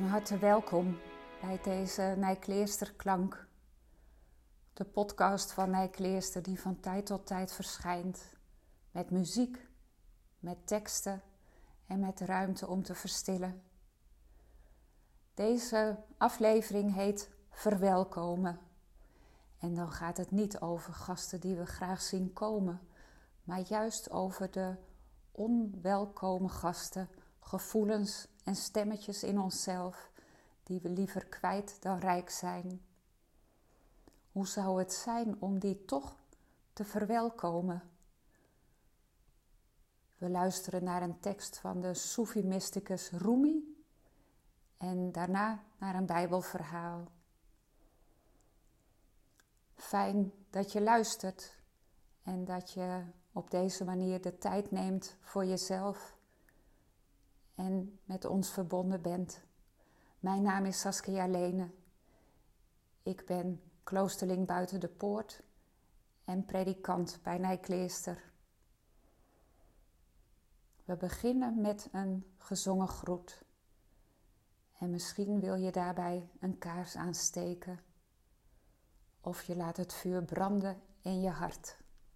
Van harte welkom bij deze Nijkleersterklank. De podcast van Nijkleerster die van tijd tot tijd verschijnt. Met muziek, met teksten en met ruimte om te verstillen. Deze aflevering heet Verwelkomen. En dan gaat het niet over gasten die we graag zien komen, maar juist over de onwelkome gasten, gevoelens en stemmetjes in onszelf die we liever kwijt dan rijk zijn. Hoe zou het zijn om die toch te verwelkomen? We luisteren naar een tekst van de Soefi-mysticus Rumi en daarna naar een Bijbelverhaal. Fijn dat je luistert en dat je op deze manier de tijd neemt voor jezelf en met ons verbonden bent. Mijn naam is Saskia Lene. Ik ben kloosterling buiten de poort en predikant bij Nijkleerster. We beginnen met een gezongen groet. En misschien wil je daarbij een kaars aansteken. Of je laat het vuur branden in je hart.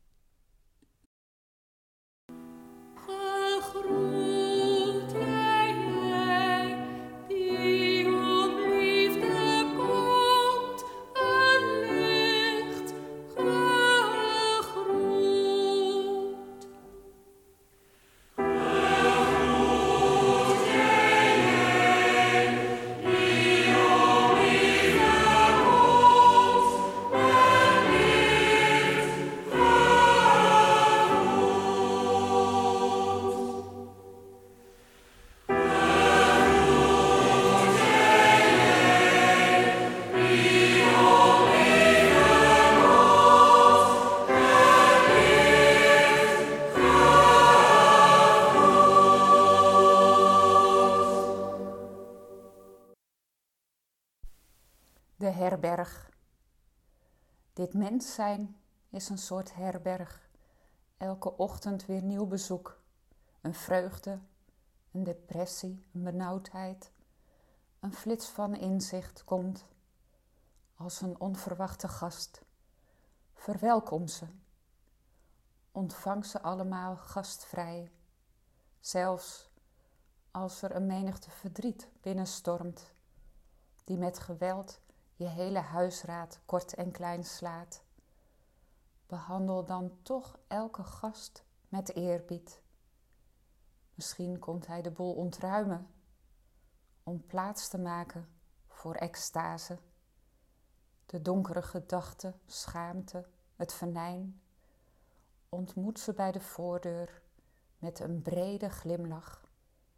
De herberg. Dit mens zijn is een soort herberg. Elke ochtend weer nieuw bezoek. Een vreugde, een depressie, een benauwdheid. Een flits van inzicht komt als een onverwachte gast. Verwelkom ze. Ontvang ze allemaal gastvrij. Zelfs als er een menigte verdriet binnenstormt, die met geweld je hele huisraad kort en klein slaat. Behandel dan toch elke gast met eerbied. Misschien komt hij de boel ontruimen, om plaats te maken voor extase. De donkere gedachten, schaamte, het venijn. Ontmoet ze bij de voordeur met een brede glimlach.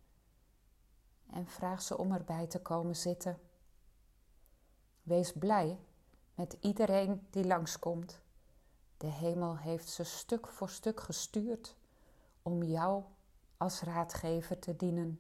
En vraag ze om erbij te komen zitten. Wees blij met iedereen die langskomt. De hemel heeft ze stuk voor stuk gestuurd om jou als raadgever te dienen.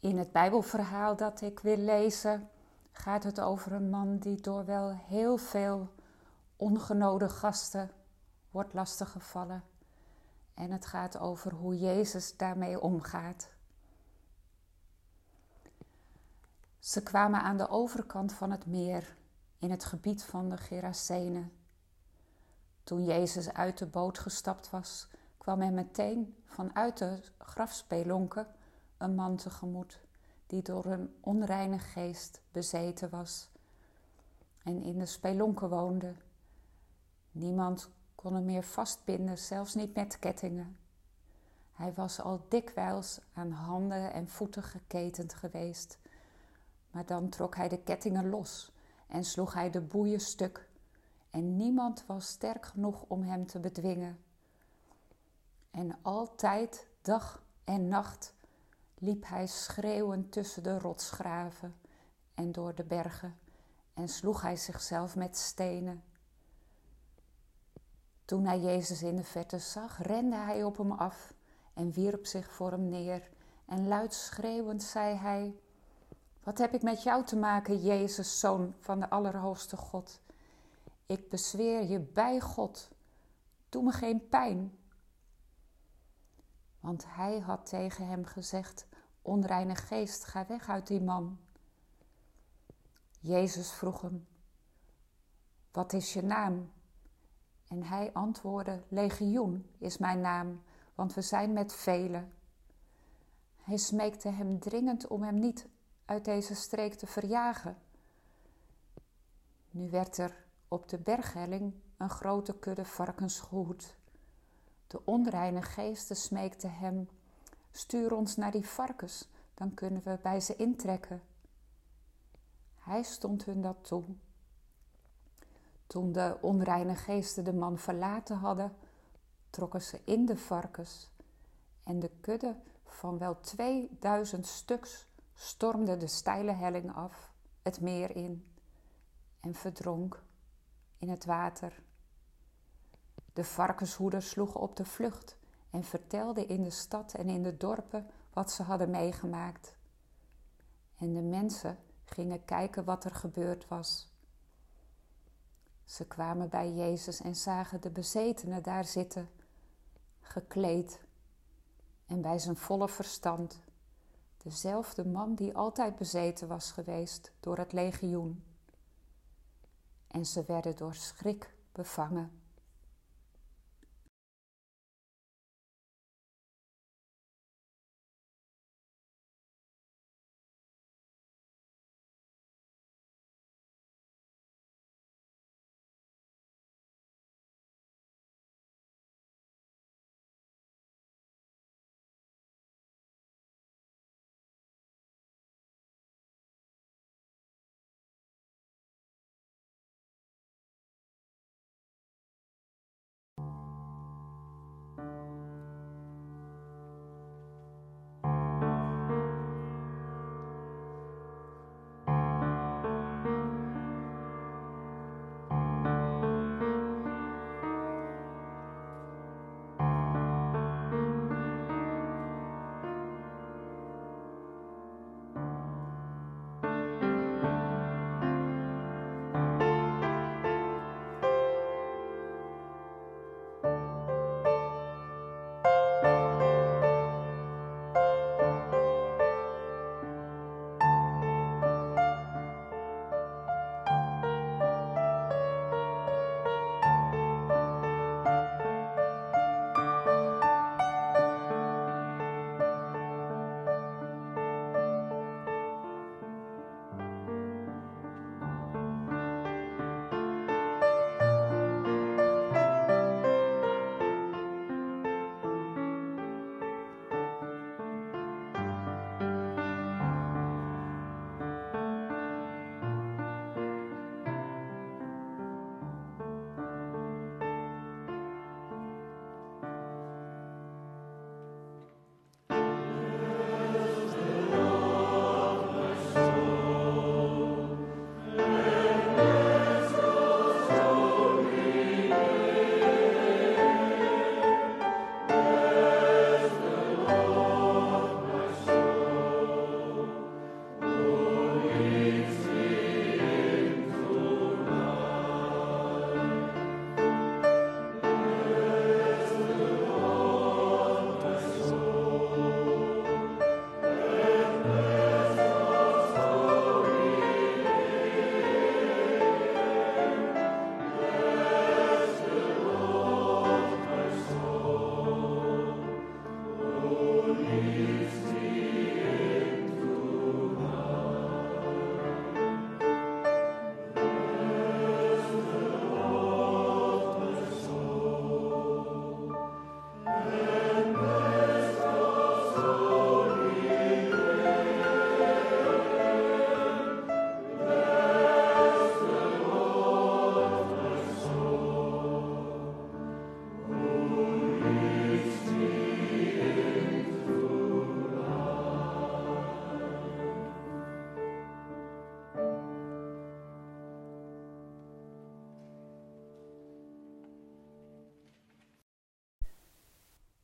In het Bijbelverhaal dat ik wil lezen gaat het over een man die door wel heel veel ongenode gasten wordt lastiggevallen. En het gaat over hoe Jezus daarmee omgaat. Ze kwamen aan de overkant van het meer, in het gebied van de Gerasenen. Toen Jezus uit de boot gestapt was, kwam hij meteen vanuit de grafspelonken een man tegemoet, die door een onreine geest bezeten was en in de spelonken woonde. Niemand kon hem meer vastbinden, zelfs niet met kettingen. Hij was al dikwijls aan handen en voeten geketend geweest, maar dan trok hij de kettingen los en sloeg hij de boeien stuk. En niemand was sterk genoeg om hem te bedwingen. En altijd, dag en nacht, liep hij schreeuwend tussen de rotsgraven en door de bergen en sloeg hij zichzelf met stenen. Toen hij Jezus in de verte zag, rende hij op hem af en wierp zich voor hem neer. En luid schreeuwend zei hij: "Wat heb ik met jou te maken, Jezus, Zoon van de Allerhoogste God? Ik bezweer je bij God, doe me geen pijn." Want hij had tegen hem gezegd: "Onreine geest, ga weg uit die man." Jezus vroeg hem: "Wat is je naam?" En hij antwoordde: "Legioen is mijn naam, want we zijn met velen." Hij smeekte hem dringend om hem niet uit deze streek te verjagen. Nu werd er op de berghelling een grote kudde varkens gehoed. De onreine geesten smeekten hem: "Stuur ons naar die varkens, dan kunnen we bij ze intrekken." Hij stond hun dat toe. Toen de onreine geesten de man verlaten hadden, trokken ze in de varkens en de kudde van wel 2000 stuks stormde de steile helling af, het meer in en verdronk in het water. De varkenshoeders sloegen op de vlucht en vertelden in de stad en in de dorpen wat ze hadden meegemaakt. En de mensen gingen kijken wat er gebeurd was. Ze kwamen bij Jezus en zagen de bezetene daar zitten, gekleed en bij zijn volle verstand. Dezelfde man die altijd bezeten was geweest door het legioen. En ze werden door schrik bevangen.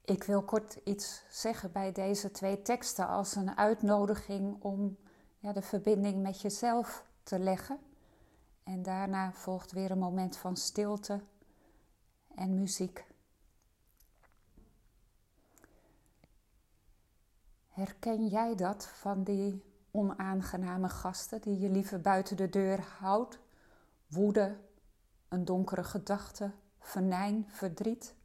Ik wil kort iets zeggen bij deze 2 teksten als een uitnodiging om de verbinding met jezelf te leggen. En daarna volgt weer een moment van stilte en muziek. Herken jij dat van die onaangename gasten die je liever buiten de deur houdt? Woede, een donkere gedachte, venijn, verdriet.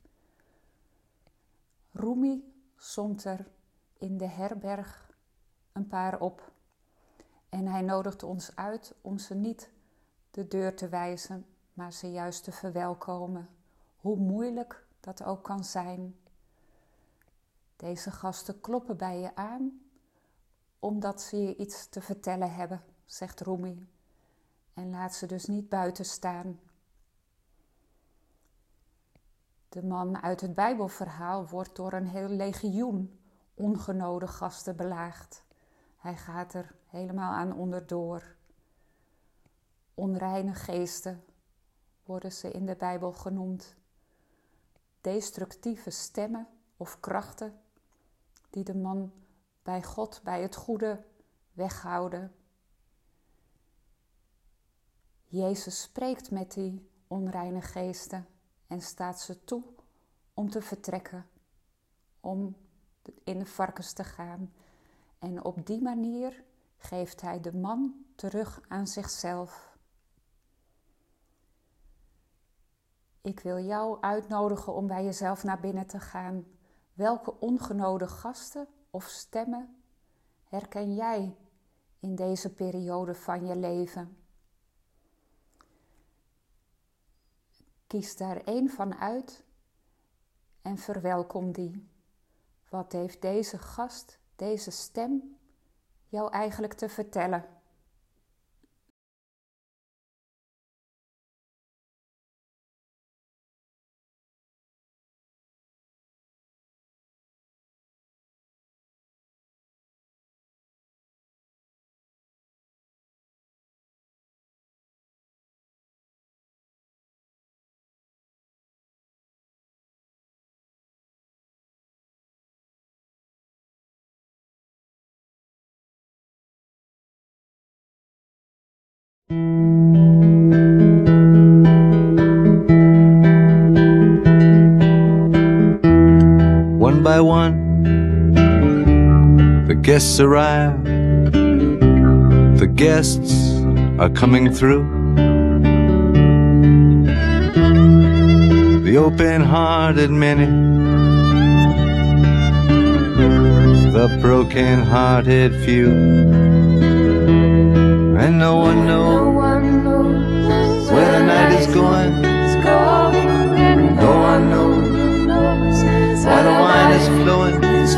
Rumi somt er in de herberg een paar op. En hij nodigt ons uit om ze niet de deur te wijzen, maar ze juist te verwelkomen. Hoe moeilijk dat ook kan zijn. Deze gasten kloppen bij je aan, omdat ze je iets te vertellen hebben, zegt Rumi. En laat ze dus niet buiten staan. De man uit het Bijbelverhaal wordt door een heel legioen ongenode gasten belaagd. Hij gaat er helemaal aan onderdoor. Onreine geesten worden ze in de Bijbel genoemd. Destructieve stemmen of krachten die de man bij God, bij het goede weghouden. Jezus spreekt met die onreine geesten en staat ze toe om te vertrekken, om in de varkens te gaan. En op die manier geeft hij de man terug aan zichzelf. Ik wil jou uitnodigen om bij jezelf naar binnen te gaan. Welke ongenode gasten of stemmen herken jij in deze periode van je leven? Kies daar 1 van uit en verwelkom die. Wat heeft deze gast, deze stem, jou eigenlijk te vertellen? One by one, the guests arrive. The guests are coming through. The open-hearted many, the broken-hearted few. And no one knows where the night is going. No one knows why the wine is flowing.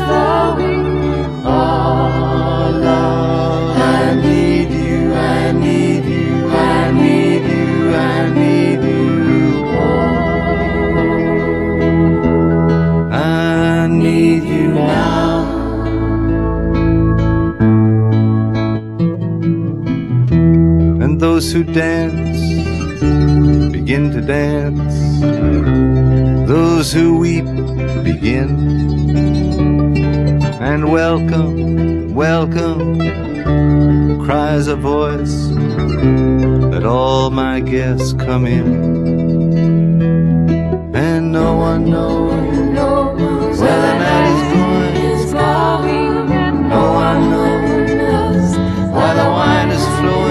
Oh, love, I need you, I need you, I need you, I need you. Oh, I need you now. And those who dance begin to dance. Those who weep begin. And welcome, welcome, cries a voice, let all my guests come in. And no one knows where the night is going. No one knows why the wine is flowing.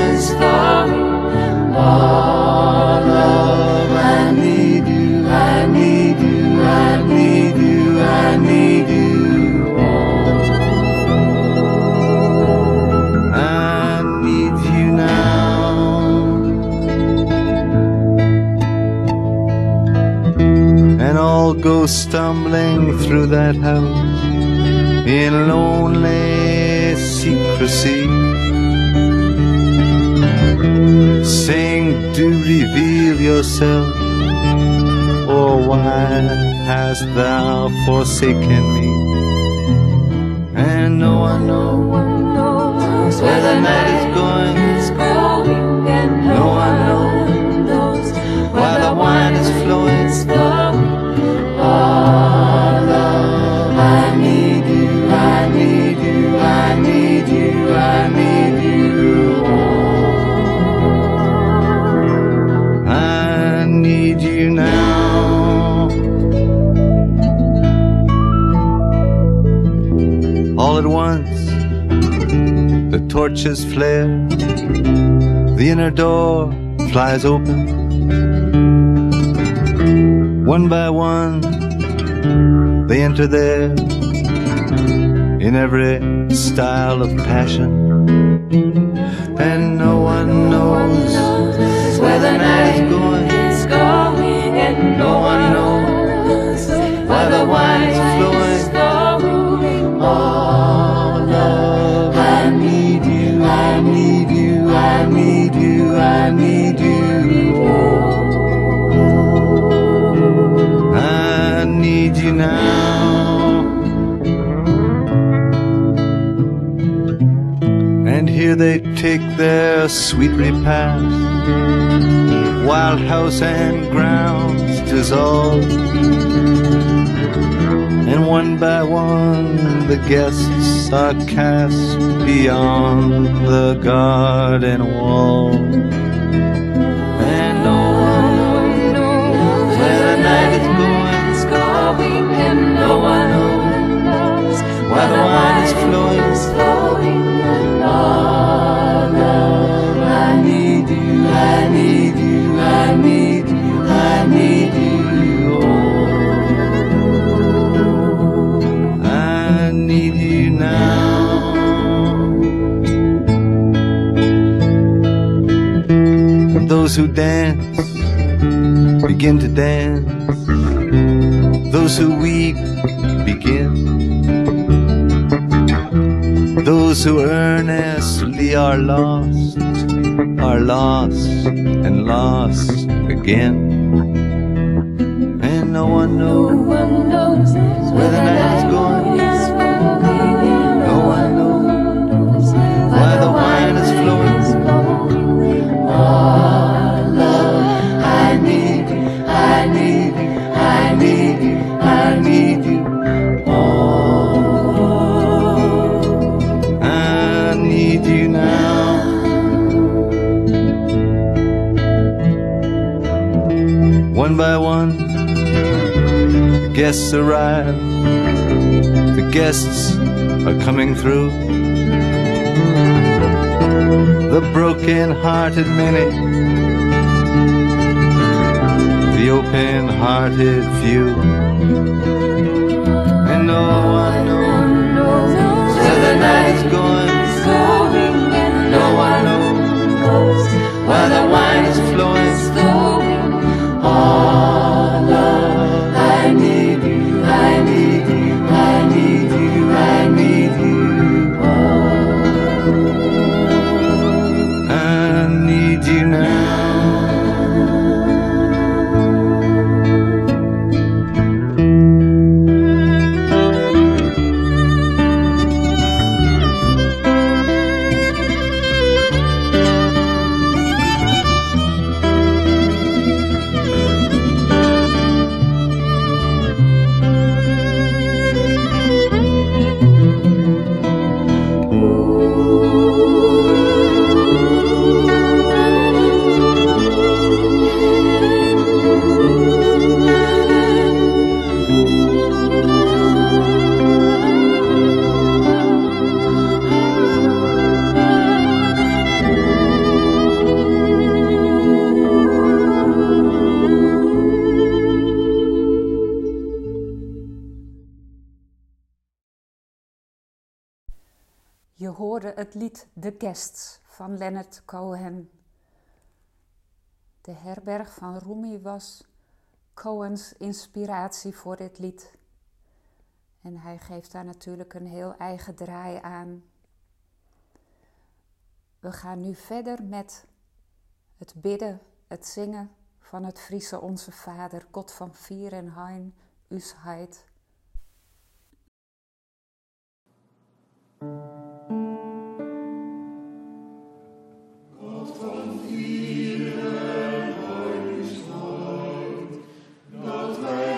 Oh, love, I need you, I need you, I need you, I need you. I need you now. And all go stumbling through that house in lonely secrecy, saying, do reveal yourself, or why hast thou forsaken me? And no one knows where the night is going. No one knows why the wine is flowing. Oh, love, torches flare, the inner door flies open. One by one, they enter there, in every style of passion. And no one knows where the night is going, and no one knows why the wine is flowing. Oh, love, I need you, I need you, I need you, I need you. Oh, I need you now. And here they take their sweet repast, wild house and grounds dissolve, and one by one the guests are cast beyond the garden wall. And no one knows where the night is going, and no one knows why the wine is flowing. Oh, love, I need you, I need you, I need you, I need you. Oh, I need you now. Those who dance begin to dance. Those who weep begin. Those who earnestly are lost and lost again. And no one knows where the night is going. No one knows why the wine is flowing. Oh, love, I need you, I need you, I need you, I need you. Need you now. One by one, the guests arrive. The guests are coming through. The broken-hearted many, the open-hearted few, and no one knows where the night is going. No one knows why the wine is flowing. Oh, love, I need you, I need you, I need you, I need you. Oh, I need you now. Je hoorde het lied The Guests van Leonard Cohen. De herberg van Rumi was Cohen's inspiratie voor dit lied. En hij geeft daar natuurlijk een heel eigen draai aan. We gaan nu verder met het bidden, het zingen van het Friese Onze Vader, God van Vier en Hein, Us Heid. God van Vier en Hein, Us Heid, dat wij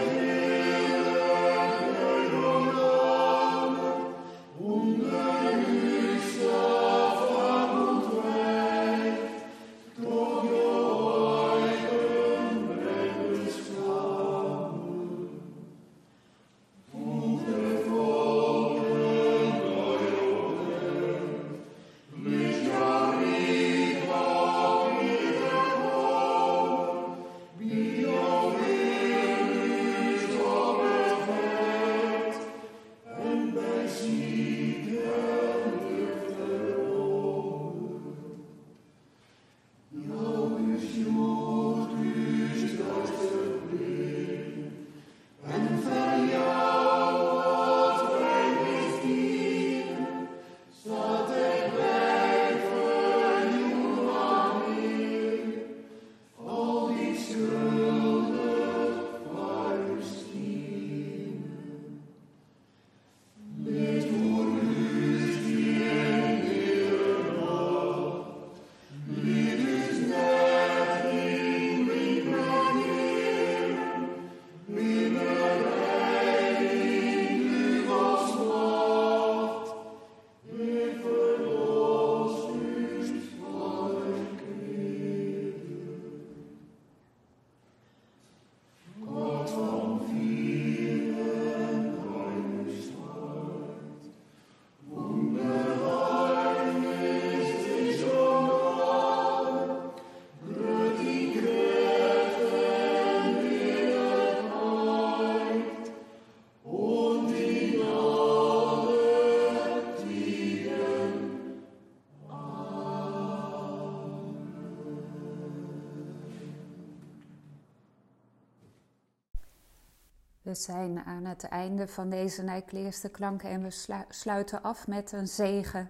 We zijn aan het einde van deze Nijkleerste klanken en we sluiten af met een zegen.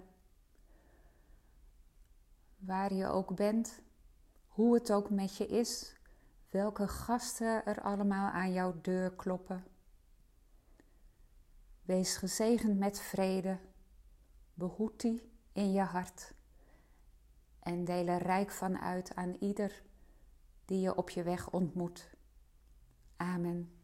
Waar je ook bent, hoe het ook met je is, welke gasten er allemaal aan jouw deur kloppen. Wees gezegend met vrede, behoed die in je hart en deel er rijk van uit aan ieder die je op je weg ontmoet. Amen.